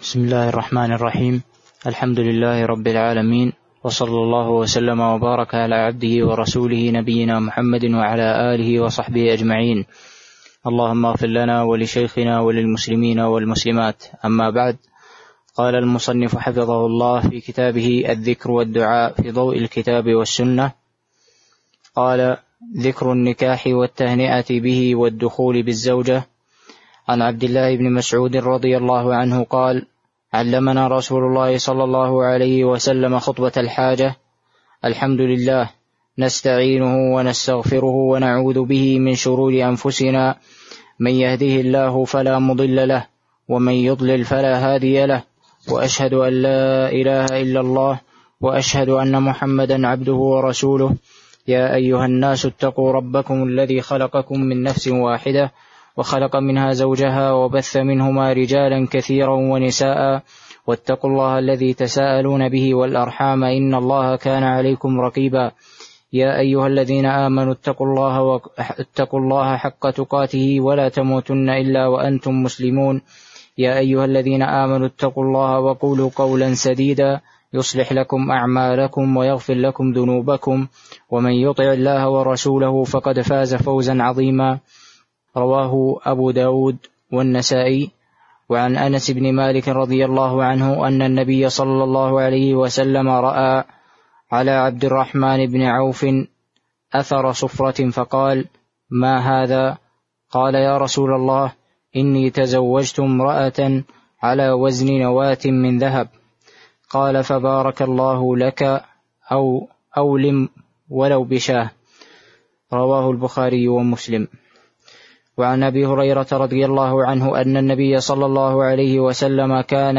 بسم الله الرحمن الرحيم. الحمد لله رب العالمين، وصلى الله وسلم وبارك على عبده ورسوله نبينا محمد وعلى آله وصحبه أجمعين. اللهم اغفر لنا ولشيخنا وللمسلمين والمسلمات. أما بعد، قال المصنف حفظه الله في كتابه الذكر والدعاء في ضوء الكتاب والسنة، قال: ذكر النكاح والتهنئة به والدخول بالزوجة. عن عبد الله بن مسعود رضي الله عنه قال: علمنا رسول الله صلى الله عليه وسلم خطبة الحاجة: الحمد لله نستعينه ونستغفره ونعوذ به من شرور أنفسنا، من يهده الله فلا مضل له ومن يضلل فلا هادي له، وأشهد أن لا إله إلا الله وأشهد أن محمدا عبده ورسوله. يا أيها الناس اتقوا ربكم الذي خلقكم من نفس واحدة وخلق منها زوجها وبث منهما رجالا كثيرا ونساء، واتقوا الله الذي تساءلون به والأرحام إن الله كان عليكم رقيبا. يا أيها الذين آمنوا اتقوا الله حق تقاته ولا تموتن إلا وأنتم مسلمون. يا أيها الذين آمنوا اتقوا الله وقولوا قولا سديدا يصلح لكم أعمالكم ويغفر لكم ذنوبكم، ومن يطع الله ورسوله فقد فاز فوزا عظيما. رواه أبو داود والنسائي. وعن أنس بن مالك رضي الله عنه أن النبي صلى الله عليه وسلم رأى على عبد الرحمن بن عوف أثر صفرة فقال: ما هذا؟ قال: يا رسول الله، إني تزوجت امرأة على وزن نواة من ذهب. قال: فبارك الله لك، أو لم ولو بشاه. رواه البخاري ومسلم. وعن أبي هريرة رضي الله عنه أن النبي صلى الله عليه وسلم كان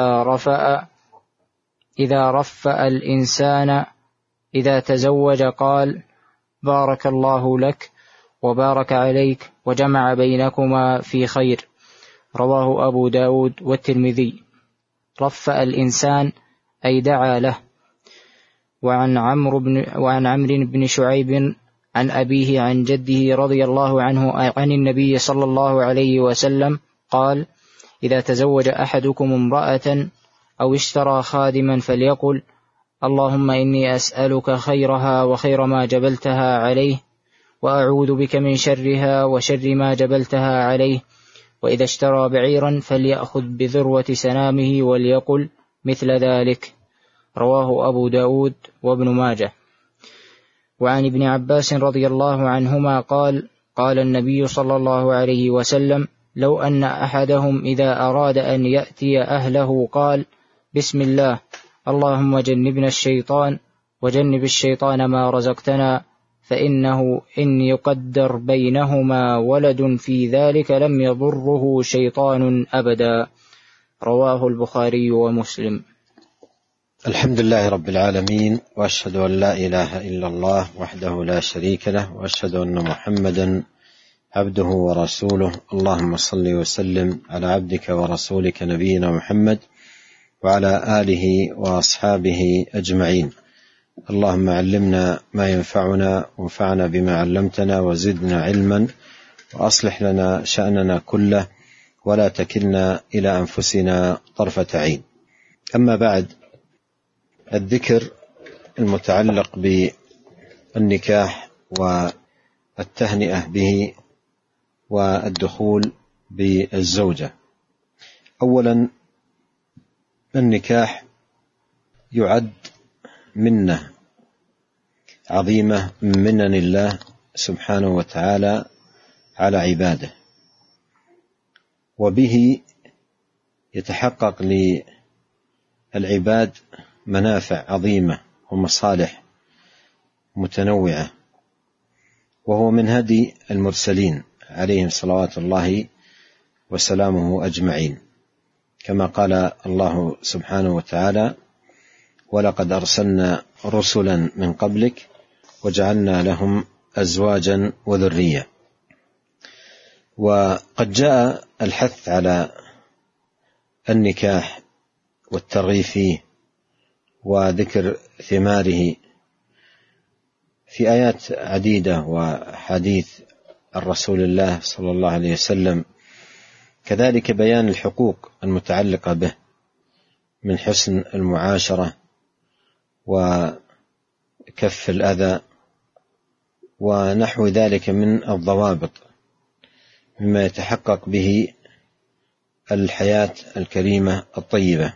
إذا رفأ الإنسان إذا تزوج قال: بارك الله لك وبارك عليك وجمع بينكما في خير. رواه أبو داود والترمذي. رفأ الإنسان أي دعا له. وعن عمرو بن شعيب عن أبيه عن جده رضي الله عنه عن النبي صلى الله عليه وسلم قال: إذا تزوج أحدكم امرأة أو اشترى خادما فليقل: اللهم إني أسألك خيرها وخير ما جبلتها عليه، وأعوذ بك من شرها وشر ما جبلتها عليه. وإذا اشترى بعيرا فليأخذ بذروة سنامه وليقل مثل ذلك. رواه أبو داود وابن ماجه. وعن ابن عباس رضي الله عنهما قال: قال النبي صلى الله عليه وسلم: لو أن أحدهم إذا أراد أن يأتي أهله قال: بسم الله، اللهم جنبنا الشيطان وجنب الشيطان ما رزقتنا، فإنه إن يقدر بينهما ولد في ذلك لم يضره شيطان أبدا. رواه البخاري ومسلم. الحمد لله رب العالمين، وأشهد أن لا إله إلا الله وحده لا شريك له، وأشهد أن محمدا عبده ورسوله. اللهم صل وسلم على عبدك ورسولك نبينا محمد وعلى آله وأصحابه أجمعين. اللهم علمنا ما ينفعنا وانفعنا بما علمتنا وزدنا علما، وأصلح لنا شأننا كله ولا تكلنا إلى أنفسنا طرفة عين. أما بعد، الذكر المتعلق بالنكاح والتهنئة به والدخول بالزوجة. أولا، النكاح يعد منة عظيمة من منن الله سبحانه وتعالى على عباده، وبه يتحقق للعباد منافع عظيمة ومصالح متنوعة، وهو من هدي المرسلين عليهم صلوات الله وسلامه أجمعين، كما قال الله سبحانه وتعالى: ولقد أرسلنا رسلا من قبلك وجعلنا لهم أزواجا وذرية. وقد جاء الحث على النكاح والترغيب فيه وذكر ثماره في آيات عديدة وحديث الرسول الله صلى الله عليه وسلم، كذلك بيان الحقوق المتعلقة به من حسن المعاشرة وكف الأذى ونحو ذلك من الضوابط مما يتحقق به الحياة الكريمة الطيبة.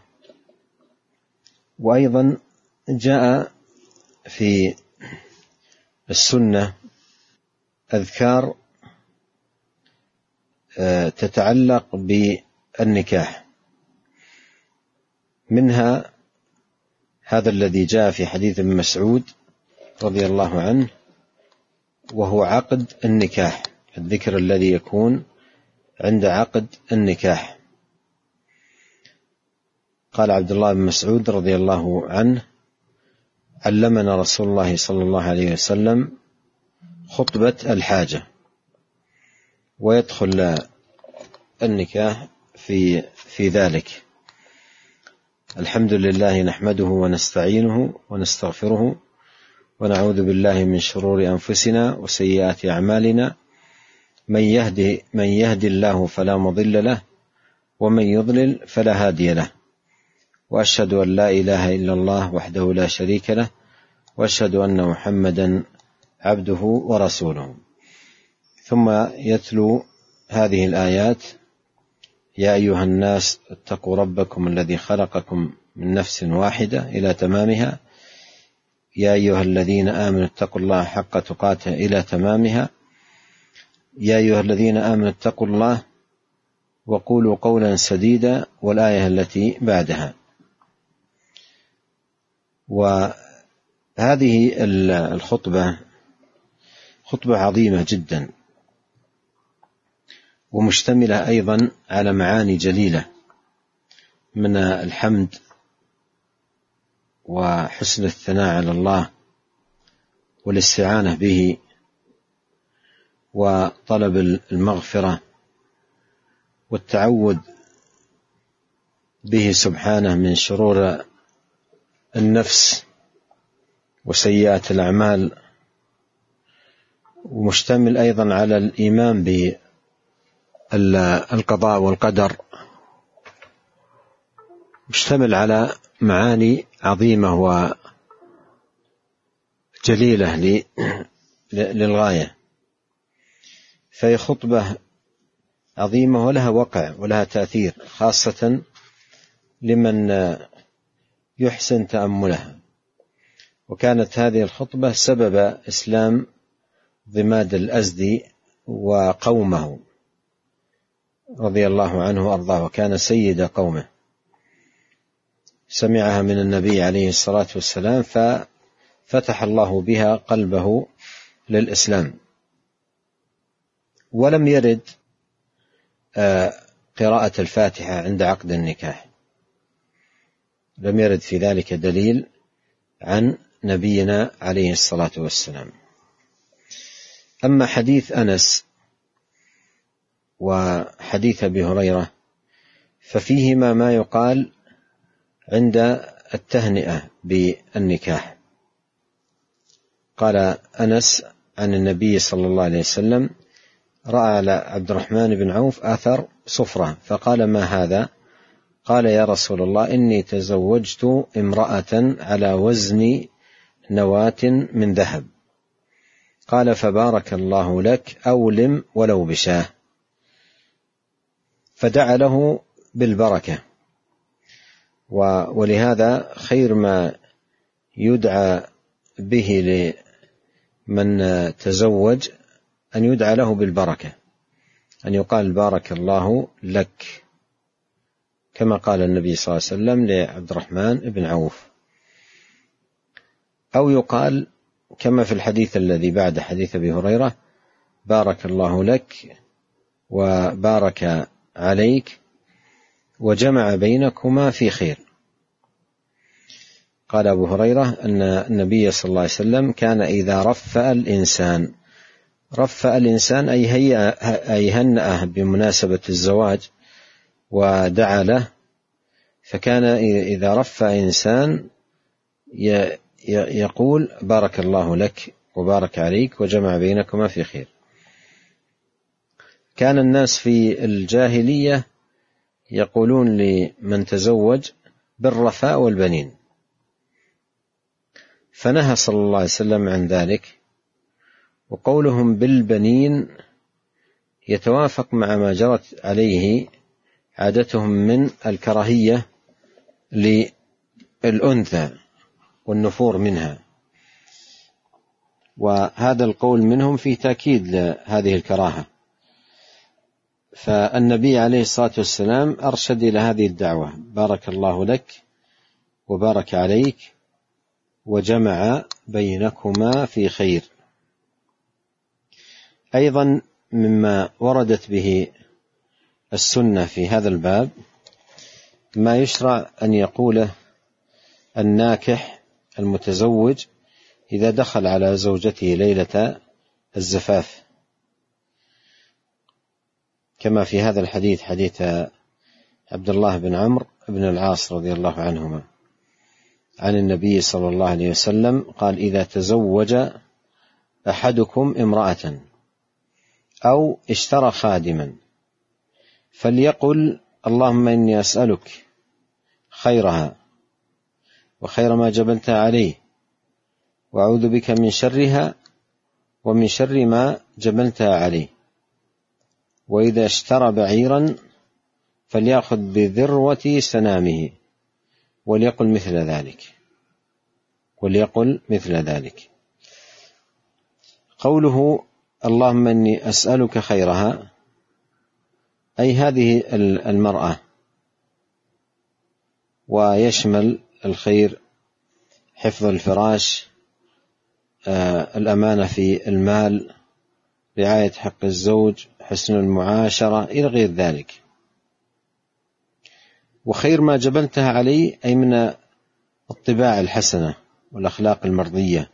وأيضا جاء في السنة أذكار تتعلق بالنكاح، منها هذا الذي جاء في حديث ابن مسعود رضي الله عنه، وهو عقد النكاح، الذكر الذي يكون عند عقد النكاح. قال عبد الله بن مسعود رضي الله عنه: علمنا رسول الله صلى الله عليه وسلم خطبة الحاجة. ويدخل النكاح في ذلك. الحمد لله نحمده ونستعينه ونستغفره ونعوذ بالله من شرور أنفسنا وسيئات أعمالنا، من يهدي الله فلا مضل له ومن يضلل فلا هادي له، وأشهد أن لا إله إلا الله وحده لا شريك له، وأشهد أن محمدا عبده ورسوله. ثم يتلو هذه الآيات: يا أيها الناس اتقوا ربكم الذي خلقكم من نفس واحدة إلى تمامها، يا أيها الذين آمنوا اتقوا الله حق تقاته إلى تمامها، يا أيها الذين آمنوا اتقوا الله وقولوا قولا سديدا، والآية التي بعدها. وهذه الخطبة خطبة عظيمة جدا، ومشتملة أيضا على معاني جليلة من الحمد وحسن الثناء على الله والاستعانة به وطلب المغفرة والتعوذ به سبحانه من شرور النفس وسيئات الأعمال، ومشتمل أيضا على الإيمان بالقضاء والقدر، مشتمل على معاني عظيمة وجليلة للغاية. فهي خطبة عظيمة ولها وقع ولها تأثير، خاصة لمن يحسن تأملها. وكانت هذه الخطبة سبب إسلام ضماد الأزدي وقومه رضي الله عنه وأرضاه، وكان سيد قومه، سمعها من النبي عليه الصلاة والسلام ففتح الله بها قلبه للإسلام. ولم يرد قراءة الفاتحة عند عقد النكاح، لم يرد في ذلك دليل عن نبينا عليه الصلاة والسلام. أما حديث أنس وحديث أبي هريرة ففيهما ما يقال عند التهنئة بالنكاح. قال أنس عن النبي صلى الله عليه وسلم: رأى على عبد الرحمن بن عوف أثر صفرة فقال: ما هذا؟ قال: يا رسول الله، إني تزوجت امرأة على وزن نواة من ذهب. قال: فبارك الله لك، أولم ولو بشاه. فدعا له بالبركة. ولهذا خير ما يدعى به لمن تزوج أن يدعى له بالبركة، أن يقال: بارك الله لك، كما قال النبي صلى الله عليه وسلم لعبد الرحمن بن عوف. أو يقال كما في الحديث الذي بعد حديث أبي هريرة: بارك الله لك وبارك عليك وجمع بينكما في خير. قال أبو هريرة أن النبي صلى الله عليه وسلم كان إذا رفأ الإنسان أي هنأه بمناسبة الزواج ودعا له، فكان إذا رفأ إنسان يقول: بارك الله لك وبارك عليك وجمع بينكما في خير. كان الناس في الجاهلية يقولون لمن تزوج: بالرثاء والبنين، فنهى صلى الله عليه وسلم عن ذلك. وقولهم بالبنين يتوافق مع ما جرت عليه عادتهم من الكراهية للأنثى والنفور منها، وهذا القول منهم في تأكيد لهذه الكراهة. فالنبي عليه الصلاة والسلام أرشد إلى هذه الدعوة: بارك الله لك وبارك عليك وجمع بينكما في خير. أيضا مما وردت به السنة في هذا الباب ما يشرع أن يقوله الناكح المتزوج إذا دخل على زوجته ليلة الزفاف، كما في هذا الحديث، حديث عبد الله بن عمرو بن العاص رضي الله عنهما عن النبي صلى الله عليه وسلم قال: إذا تزوج أحدكم امرأة أو اشترى خادما فليقل: اللهم إني أسألك خيرها وخير ما جبلتها عليه، وأعوذ بك من شرها ومن شر ما جبلتها عليه. وإذا اشترى بعيرا فليأخذ بذروة سنامه وليقل مثل ذلك. قوله اللهم إني أسألك خيرها أي هذه المرأة، ويشمل الخير حفظ الفراش، الأمانة في المال، رعاية حق الزوج، حسن المعاشرة، إلى غير ذلك. وخير ما جبلتها عليه أي من الطباع الحسنة والأخلاق المرضية.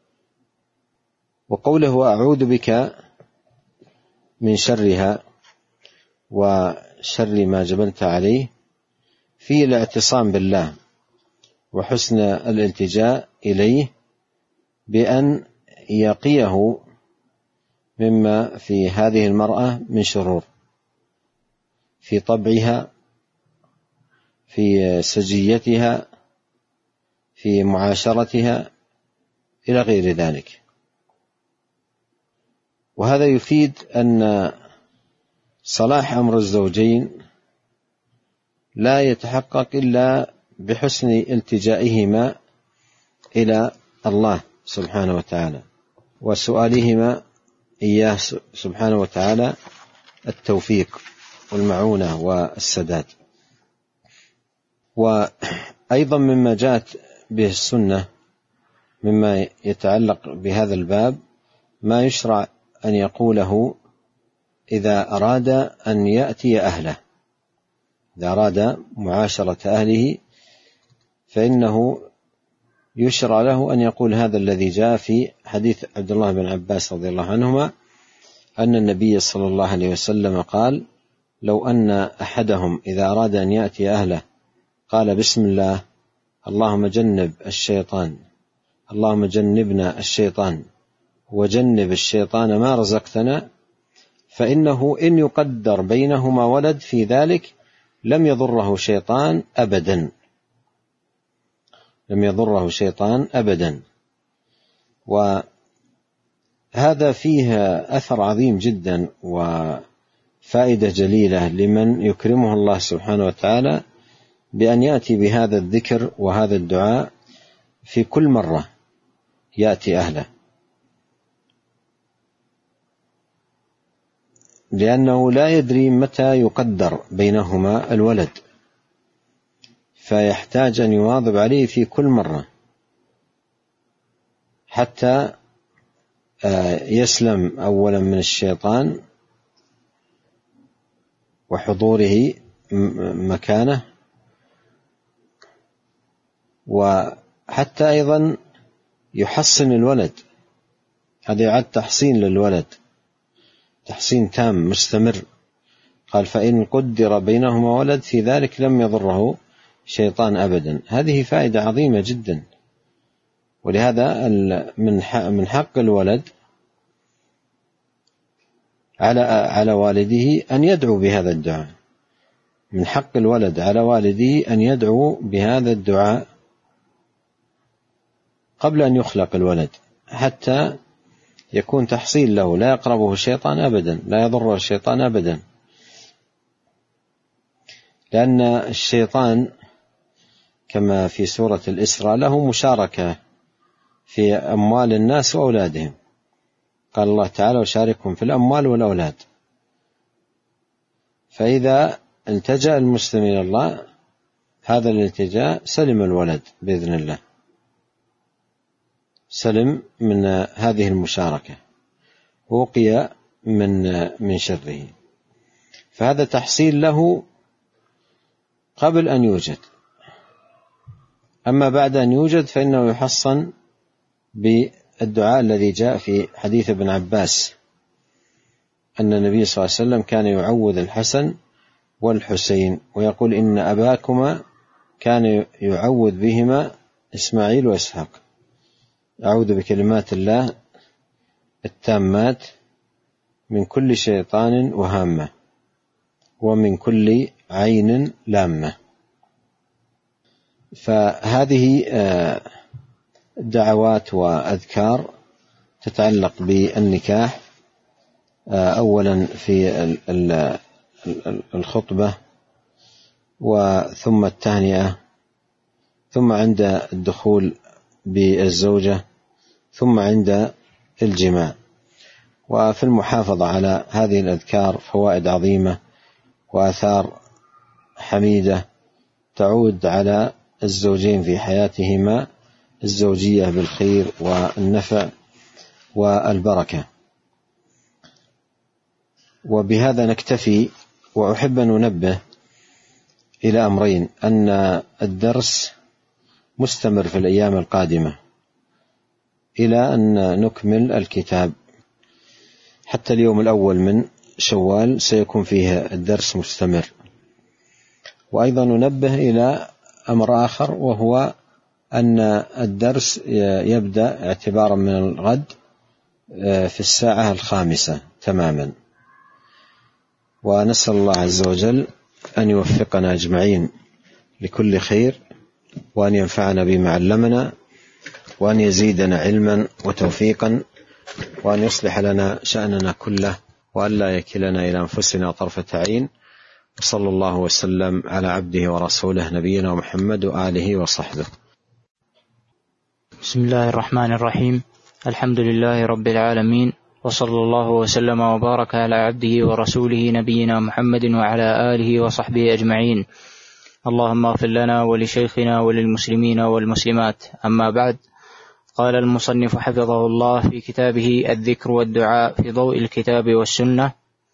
وقوله أعوذ بك من شرها وشر ما جبلتها عليه فيه الاعتصام بالله وحسن الالتجاء إليه بأن يقيه مما في هذه المرأة من شرور في طبعها، في سجيتها، في معاشرتها، إلى غير ذلك. وهذا يفيد أن صلاح أمر الزوجين لا يتحقق إلا بحسن التجائهما إلى الله سبحانه وتعالى وسؤالهما إياه سبحانه وتعالى التوفيق والمعونة والسداد. وأيضا مما جاءت به السنة مما يتعلق بهذا الباب ما يشرع أن يقوله إذا أراد أن يأتي أهله، إذا أراد معاشرة أهله فإنه يشرع له أن يقول هذا الذي جاء في حديث عبد الله بن عباس رضي الله عنهما أن النبي صلى الله عليه وسلم قال: لو أن أحدهم إذا أراد أن يأتي أهله قال بسم الله اللهم جنب الشيطان، اللهم جنبنا الشيطان وجنب الشيطان ما رزقتنا، فإنه إن يقدر بينهما ولد في ذلك لم يضره شيطان أبدا، لم يضره شيطان أبدا. وهذا فيه أثر عظيم جدا وفائدة جليلة لمن يكرمه الله سبحانه وتعالى بأن يأتي بهذا الذكر وهذا الدعاء في كل مرة يأتي أهله، لأنه لا يدري متى يقدر بينهما الولد، فيحتاج أن يواظب عليه في كل مرة حتى يسلم أولا من الشيطان وحضوره مكانه، وحتى أيضا يحصن الولد. هذا يعد تحصين للولد، تحصين تام مستمر. قال: فإن قدر بينهما ولد في ذلك لم يضره شيطان أبدا. هذه فائدة عظيمة جدا. ولهذا من حق الولد على والده أن يدعو بهذا الدعاء، من حق الولد على والده أن يدعو بهذا الدعاء قبل أن يخلق الولد، حتى يكون تحصيل له، لا يقربه الشيطان أبدا، لا يضره الشيطان أبدا، لأن الشيطان كما في سورة الإسراء له مشاركة في أموال الناس وأولادهم. قال الله تعالى: وشاركهم في الأموال والأولاد. فإذا التجأ المسلم إلى الله هذا الالتجاء سلم الولد بإذن الله، سلم من هذه المشاركة، ووقي من شره. فهذا تحصيل له قبل أن يوجد. أما بعد أن يوجد فإنه يحصن بالدعاء الذي جاء في حديث ابن عباس أن النبي صلى الله عليه وسلم كان يعوذ الحسن والحسين ويقول: إن أباكما كان يعوذ بهما إسماعيل وإسحاق. أعوذ بكلمات الله التامات من كل شيطان وهامة ومن كل عين لامة. فهذه دعوات وأذكار تتعلق بالنكاح، أولا في الخطبة، وثم التهنئة، ثم عند الدخول بالزوجة، ثم عند الجماع. وفي المحافظة على هذه الأذكار فوائد عظيمة وآثار حميدة تعود على الزوجين في حياتهما الزوجية بالخير والنفع والبركة. وبهذا نكتفي، وأحب أن ننبه إلى أمرين: أن الدرس مستمر في الأيام القادمة إلى أن نكمل الكتاب، حتى اليوم الأول من شوال سيكون فيه الدرس مستمر. وأيضا ننبه إلى أمر آخر، وهو أن الدرس يبدأ اعتبارا من الغد في 5:00 تماما. ونسأل الله عز وجل أن يوفقنا أجمعين لكل خير، وأن ينفعنا بما علمنا، وأن يزيدنا علما وتوفيقا، وأن يصلح لنا شأننا كله، وأن لا يكلنا إلى أنفسنا طرفة عين. وصلى الله وسلم على عبده ورسوله نبينا محمد وآله وصحبه. بسم الله الرحمن الرحيم. الحمد لله رب العالمين، وصلى الله وسلم وبارك على عبده ورسوله نبينا محمد وعلى آله وصحبه أجمعين. اللهم اغفر لنا ولشيخنا وللمسلمين والمسلمات. أما بعد، قال المصنف حفظه الله في كتابه الذكر والدعاء في ضوء الكتاب والسنة،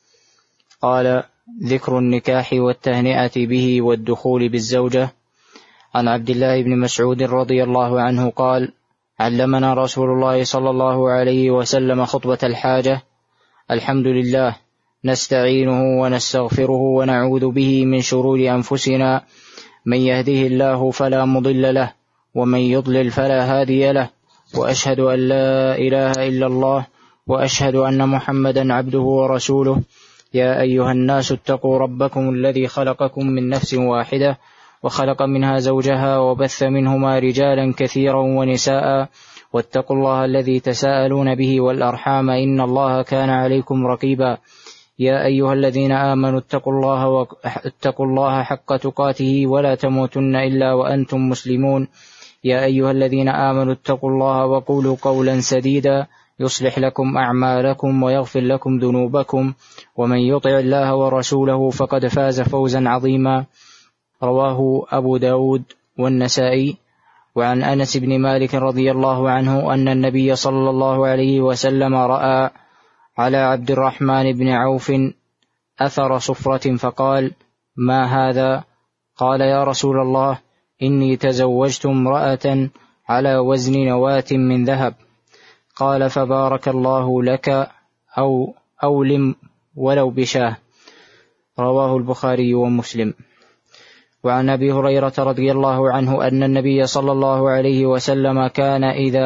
قال: ذكر النكاح والتهنئة به والدخول بالزوجة. عن عبد الله بن مسعود رضي الله عنه قال: علمنا رسول الله صلى الله عليه وسلم خطبة الحاجة: الحمد لله نستعينه ونستغفره ونعوذ به من شرور أنفسنا، من يهده الله فلا مضل له ومن يضلل فلا هادي له، وأشهد أن لا إله إلا الله وأشهد أن محمدا عبده ورسوله. يا أيها الناس اتقوا ربكم الذي خلقكم من نفس واحدة وخلق منها زوجها وبث منهما رجالا كثيرا ونساء، واتقوا الله الذي تساءلون به والأرحام إن الله كان عليكم رقيبا. يا أيها الذين آمنوا اتقوا الله حق تقاته ولا تموتن إلا وأنتم مسلمون. يا أيها الذين آمنوا اتقوا الله وقولوا قولا سديدا يصلح لكم أعمالكم ويغفر لكم ذنوبكم، ومن يطع الله ورسوله فقد فاز فوزا عظيما. رواه أبو داود والنسائي. وعن أنس بن مالك رضي الله عنه أن النبي صلى الله عليه وسلم رأى على عبد الرحمن بن عوف أثر صفرة فقال: ما هذا؟ قال: يا رسول الله، إني تزوجت امرأة على وزن نواة من ذهب. قال: فبارك الله لك، أو لم ولو بشاه. رواه البخاري ومسلم. وعن أبي هريرة رضي الله عنه أن النبي صلى الله عليه وسلم كان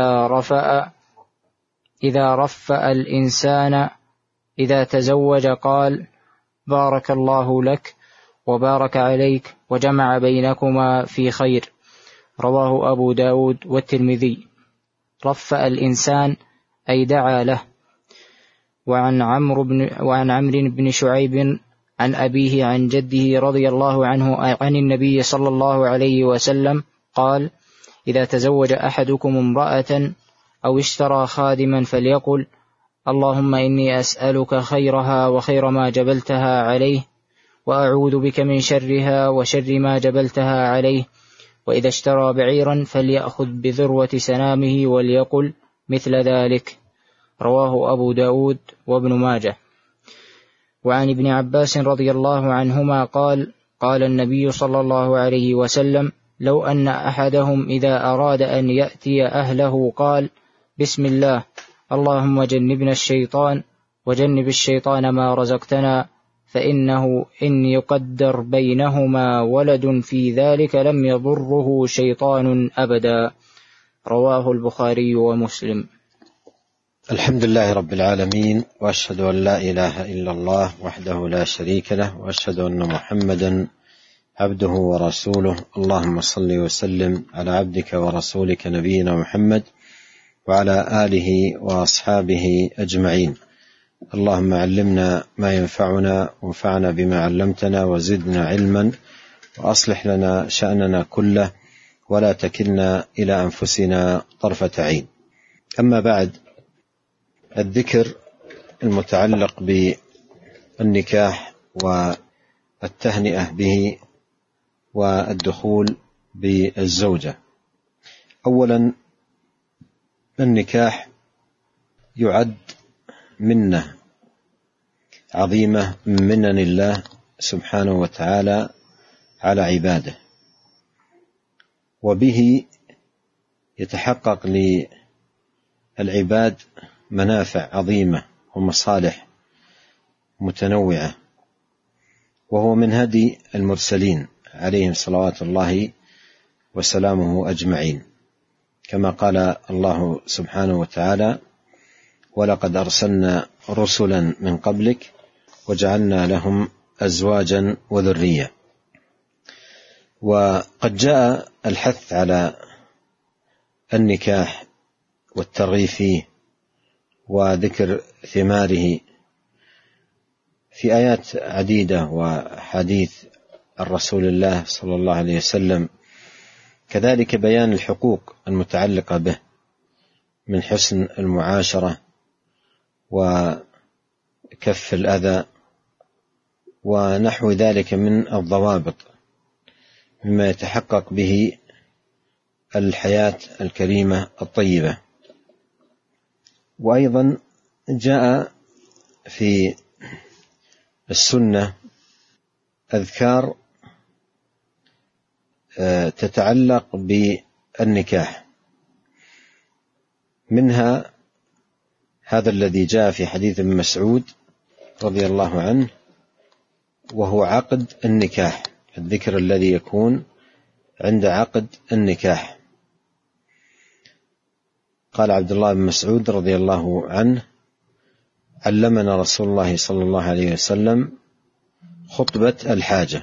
إذا رفأ الإنسان إذا تزوج قال: بارك الله لك، وبارك عليك وجمع بينكما في خير. رواه أبو داود والترمذي. رفأ الإنسان أي دعا له. وعن عمرو بن شعيب عن أبيه عن جده رضي الله عنه عن النبي صلى الله عليه وسلم قال: إذا تزوج أحدكم امرأة أو اشترى خادما فليقل: اللهم إني أسألك خيرها وخير ما جبلتها عليه، وأعوذ بك من شرها وشر ما جبلتها عليه. وإذا اشترى بعيرا فليأخذ بذروة سنامه وليقل مثل ذلك. رواه أبو داود وابن ماجه. وعن ابن عباس رضي الله عنهما قال: قال النبي صلى الله عليه وسلم: لو أن أحدهم إذا أراد أن يأتي أهله قال: بسم الله، اللهم جنبنا الشيطان وجنب الشيطان ما رزقتنا، فإنه إن يقدر بينهما ولد في ذلك لم يضره شيطان أبدا. رواه البخاري ومسلم. الحمد لله رب العالمين، وأشهد أن لا إله إلا الله وحده لا شريك له، وأشهد أن محمدا عبده ورسوله. اللهم صل وسلم على عبدك ورسولك نبينا محمد وعلى آله وأصحابه أجمعين. اللهم علمنا ما ينفعنا وانفعنا بما علمتنا وزدنا علما، وأصلح لنا شأننا كله ولا تكلنا إلى أنفسنا طرفة عين. أما بعد، الذكر المتعلق بالنكاح والتهنئة به والدخول بالزوجة. أولا، النكاح يعد منة عظيمة من منن الله سبحانه وتعالى على عباده، وبه يتحقق للعباد منافع عظيمة ومصالح متنوعة، وهو من هدي المرسلين عليهم صلوات الله وسلامه أجمعين، كما قال الله سبحانه وتعالى: ولقد أرسلنا رسلا من قبلك وجعلنا لهم أزواجا وذرية. وقد جاء الحث على النكاح والترغيب فيه وذكر ثماره في آيات عديدة وحديث الرسول الله صلى الله عليه وسلم، كذلك بيان الحقوق المتعلقة به من حسن المعاشرة وكف الأذى ونحو ذلك من الضوابط مما يتحقق به الحياة الكريمة الطيبة. وأيضا جاء في السنة أذكار تتعلق بالنكاح، منها هذا الذي جاء في حديث ابن مسعود رضي الله عنه، وهو عقد النكاح، الذكر الذي يكون عند عقد النكاح. قال عبد الله بن مسعود رضي الله عنه: علمنا رسول الله صلى الله عليه وسلم خطبة الحاجة.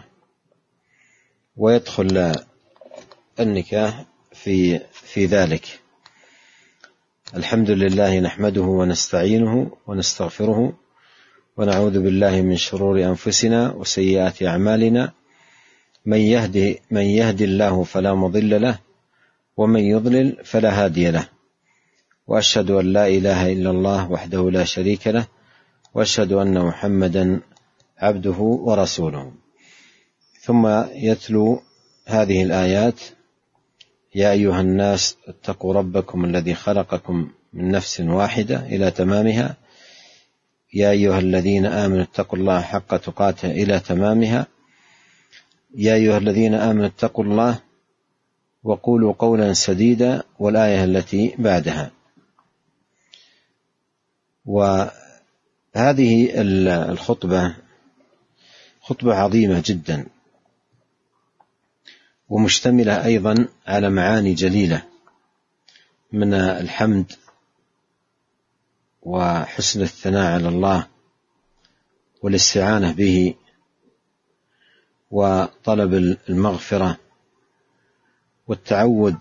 ويدخل النكاح في ذلك. الحمد لله نحمده ونستعينه ونستغفره ونعوذ بالله من شرور أنفسنا وسيئات أعمالنا، من يهدي الله فلا مضل له ومن يضلل فلا هادي له، وأشهد أن لا إله إلا الله وحده لا شريك له، وأشهد أن محمدا عبده ورسوله. ثم يتلو هذه الآيات: يا أيها الناس اتقوا ربكم الذي خلقكم من نفس واحدة إلى تمامها، يا أيها الذين آمنوا اتقوا الله حق تقاته إلى تمامها، يا أيها الذين آمنوا اتقوا الله وقولوا قولا سديدا، والآية التي بعدها. وهذه الخطبة خطبة عظيمة جدا، ومشتملة أيضا على معاني جليلة من الحمد وحسن الثناء على الله والاستعانة به، وطلب المغفرة والتعوذ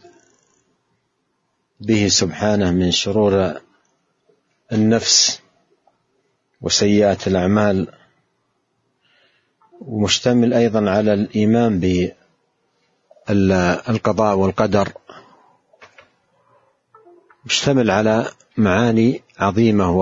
به سبحانه من شرور النفس وسيئات الأعمال، ومشتمل أيضا على الإيمان بالقضاء والقدر، مشتمل على معاني عظيمة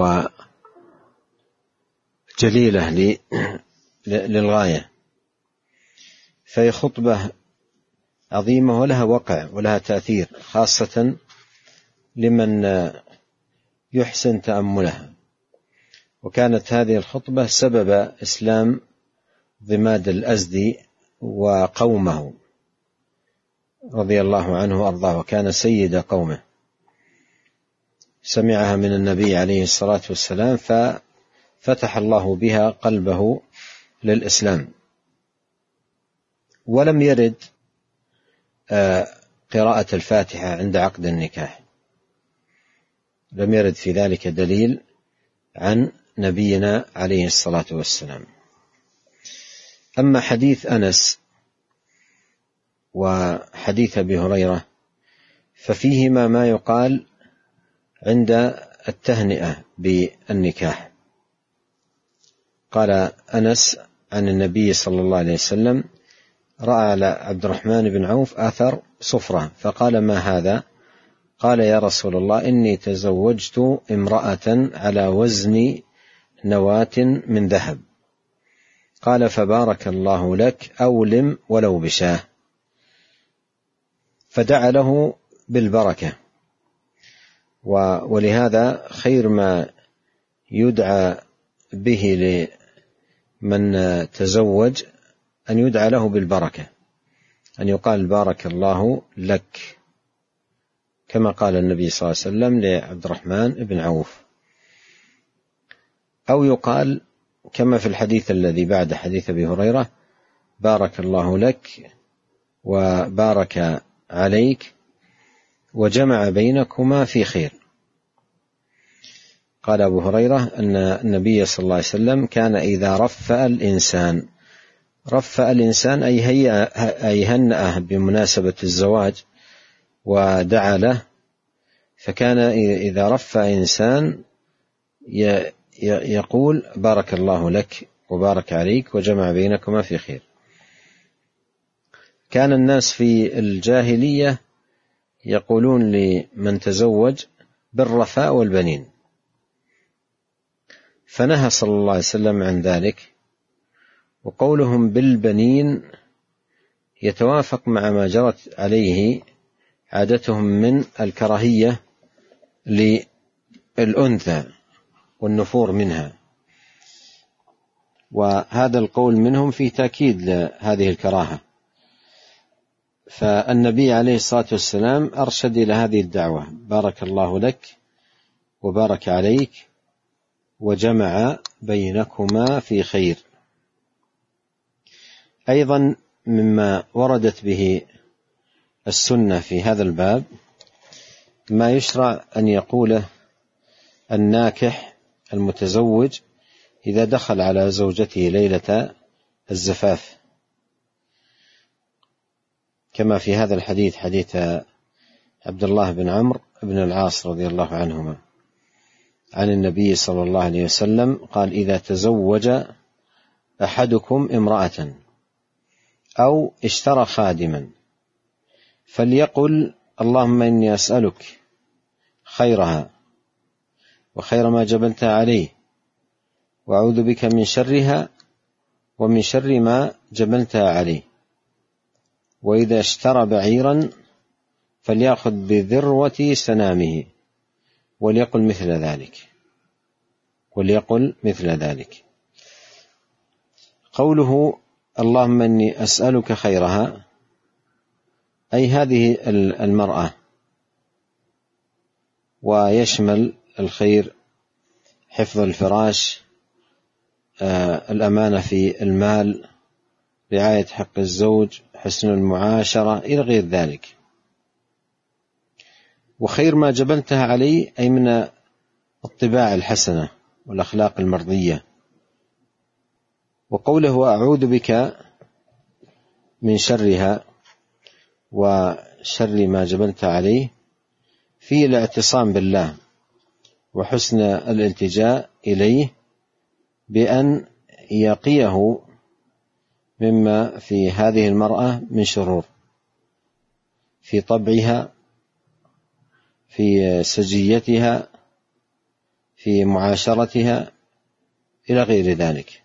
وجليلة للغاية. فهي خطبة عظيمة ولها وقع ولها تأثير، خاصة لمن يحسن تأملها. وكانت هذه الخطبة سبب إسلام ضماد الأزدي وقومه رضي الله عنه وأرضاه، وكان سيد قومه، سمعها من النبي عليه الصلاة والسلام ففتح الله بها قلبه للإسلام. ولم يرد قراءة الفاتحة عند عقد النكاح، لم يرد في ذلك دليل عن نبينا عليه الصلاة والسلام. أما حديث أنس وحديث أبي هريرة ففيهما ما يقال عند التهنئة بالنكاح. قال أنس عن النبي صلى الله عليه وسلم: رأى على عبد الرحمن بن عوف أثر صفرة فقال: ما هذا؟ قال: يا رسول الله، إني تزوجت امرأة على وزن نواة من ذهب. قال: فبارك الله لك، أولم ولو بشاه. فدعا له بالبركة. ولهذا خير ما يدعى به لمن تزوج أن يدعى له بالبركة، أن يقال: بارك الله لك، كما قال النبي صلى الله عليه وسلم لعبد الرحمن بن عوف. أو يقال كما في الحديث الذي بعد حديث أبي هريرة: بارك الله لك وبارك عليك وجمع بينكما في خير. قال أبو هريرة أن النبي صلى الله عليه وسلم كان إذا رفأ الإنسان أي هنأه بمناسبة الزواج ودعا له، فكان إذا رفأ إنسان يقول: بارك الله لك وبارك عليك وجمع بينكما في خير. كان الناس في الجاهلية يقولون لمن تزوج: بالرفاء والبنين، فنهى صلى الله عليه وسلم عن ذلك. وقولهم بالبنين يتوافق مع ما جرت عليه عادتهم من الكراهية للأنثى والنفور منها، وهذا القول منهم في تأكيد لهذه الكراهة. فالنبي عليه الصلاة والسلام أرشد إلى هذه الدعوة: بارك الله لك وبارك عليك وجمع بينكما في خير. أيضا مما وردت به السنة في هذا الباب ما يشرع أن يقوله الناكح المتزوج إذا دخل على زوجته ليلة الزفاف، كما في هذا الحديث، حديث عبد الله بن عمرو بن العاص رضي الله عنهما عن النبي صلى الله عليه وسلم قال: إذا تزوج أحدكم امرأة أو اشترى خادما فليقل: اللهم إني أسألك خيرها وخير ما جبلتها عليه، وأعوذ بك من شرها ومن شر ما جبلتها عليه. وإذا اشترى بعيرا فليأخذ بذروة سنامه وليقل مثل ذلك. قوله: اللهم إني أسألك خيرها، أي هذه المرأة، ويشمل الخير حفظ الفراش، الأمانة في المال، رعاية حق الزوج، حسن المعاشرة، إلى غير ذلك. وخير ما جبلتها عليه أي من الطباع الحسنة والأخلاق المرضية. وقوله: أعوذ بك من شرها وشر ما جبلت عليه في الاعتصام بالله وحسن الالتجاء إليه بأن يقيه مما في هذه المرأة من شرور في طبعها، في سجيتها، في معاشرتها إلى غير ذلك.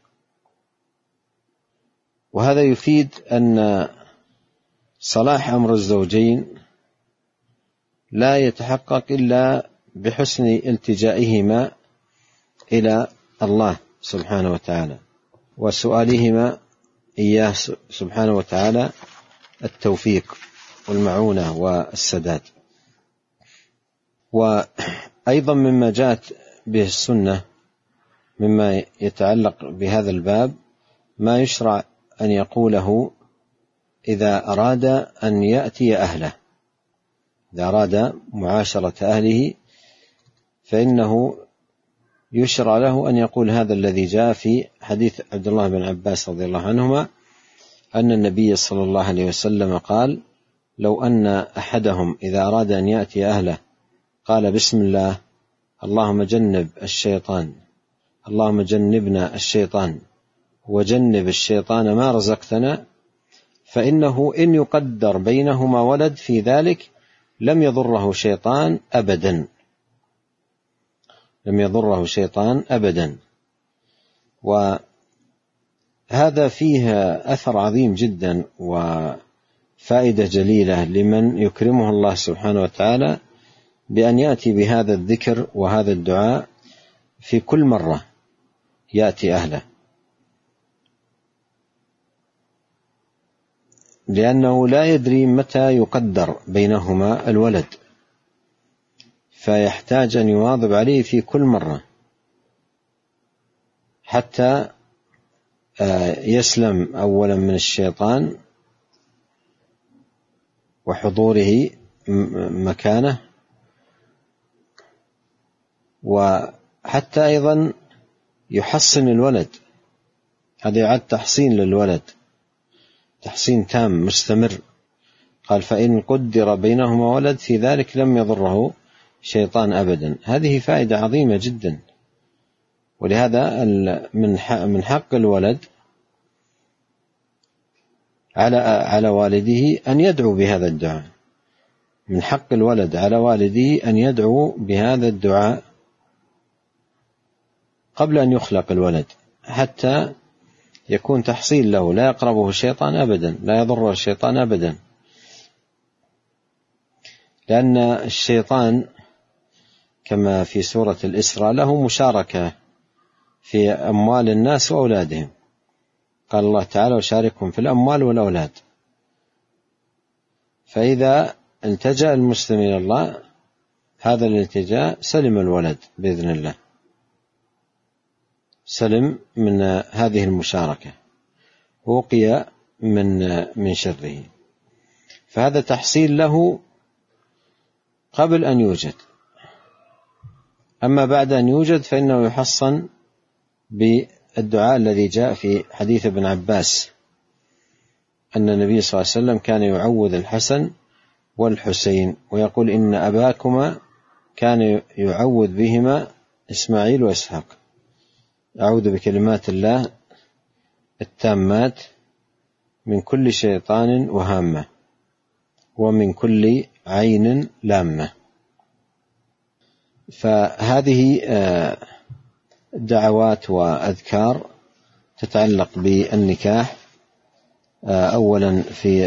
وهذا يفيد أن صلاح أمر الزوجين لا يتحقق إلا بحسن التجائهما إلى الله سبحانه وتعالى وسؤالهما إياه سبحانه وتعالى التوفيق والمعونة والسداد. وأيضا مما جاءت به السنة مما يتعلق بهذا الباب ما يشرع أن يقوله إذا أراد أن يأتي أهله، إذا أراد معاشرة أهله فإنه يشرع له أن يقول هذا الذي جاء في حديث عبد الله بن عباس رضي الله عنهما أن النبي صلى الله عليه وسلم قال: لو أن أحدهم إذا أراد أن يأتي أهله قال بسم الله اللهم جنب الشيطان، اللهم جنبنا الشيطان وجنب الشيطان ما رزقتنا، فإنه إن يقدر بينهما ولد في ذلك لم يضره شيطان أبدا، لم يضره شيطان أبدا. وهذا فيه أثر عظيم جدا وفائدة جليلة لمن يكرمه الله سبحانه وتعالى بأن يأتي بهذا الذكر وهذا الدعاء في كل مرة يأتي أهله، لأنه لا يدري متى يقدر بينهما الولد، فيحتاج أن يواظب عليه في كل مرة حتى يسلم أولا من الشيطان وحضوره مكانه، وحتى أيضا يحصن الولد، هذا يعد تحصين للولد، تحصين تام مستمر. قال: فإن قدر بينهما ولد في ذلك لم يضره شيطان أبدا. هذه فائدة عظيمة جدا، ولهذا من حق الولد على والده أن يدعو بهذا الدعاء، من حق الولد على والده أن يدعو بهذا الدعاء قبل أن يخلق الولد حتى يكون تحصيل له، لا يقربه الشيطان أبدا، لا يضره الشيطان أبدا، لأن الشيطان كما في سورة الإسراء له مشاركة في أموال الناس وأولادهم، قال الله تعالى: وشاركهم في الأموال والأولاد. فإذا التجأ المسلم إلى الله هذا الالتجاء سلم الولد بإذن الله، سلم من هذه المشاركة، وقي من شره. فهذا تحصيل له قبل أن يوجد. أما بعد أن يوجد فإنه يحصن بالدعاء الذي جاء في حديث ابن عباس أن النبي صلى الله عليه وسلم كان يعوذ الحسن والحسين ويقول: إن أباكما كان يعوذ بهما إسماعيل وإسحاق، أعوذ بكلمات الله التامات من كل شيطان وهامة ومن كل عين لامة. فهذه دعوات وأذكار تتعلق بالنكاح، أولا في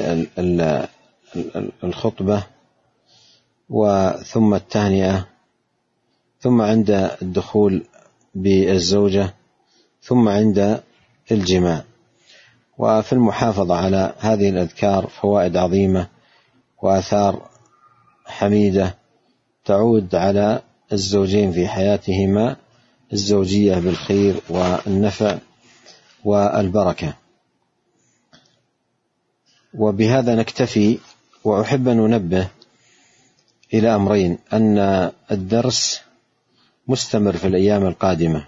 الخطبة، وثم التهنئة، ثم عند الدخول بالزوجة، ثم عند الجماع. وفي المحافظة على هذه الأذكار فوائد عظيمة وآثار حميدة تعود على الزوجين في حياتهما الزوجية بالخير والنفع والبركة. وبهذا نكتفي، وأحب أن أنبه إلى أمرين: أن الدرس مستمر في الأيام القادمة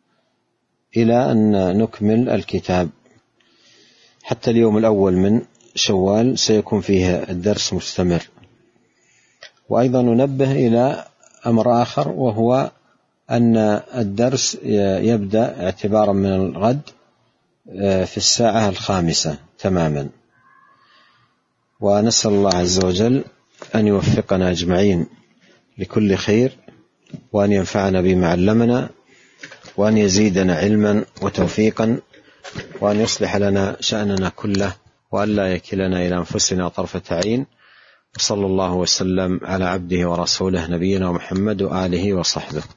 إلى أن نكمل الكتاب حتى اليوم الأول من شوال سيكون فيه الدرس مستمر. وأيضا ننبه إلى أمر آخر، وهو أن الدرس يبدأ اعتبارا من الغد في 5:00 تماما. ونسأل الله عز وجل أن يوفقنا أجمعين لكل خير، وأن ينفعنا بما علمنا، وأن يزيدنا علما وتوفيقا، وأن يصلح لنا شأننا كله، وأن لا يكلنا إلى أنفسنا طرفة عين. وصلى الله وسلم على عبده ورسوله نبينا محمد وآله وصحبه.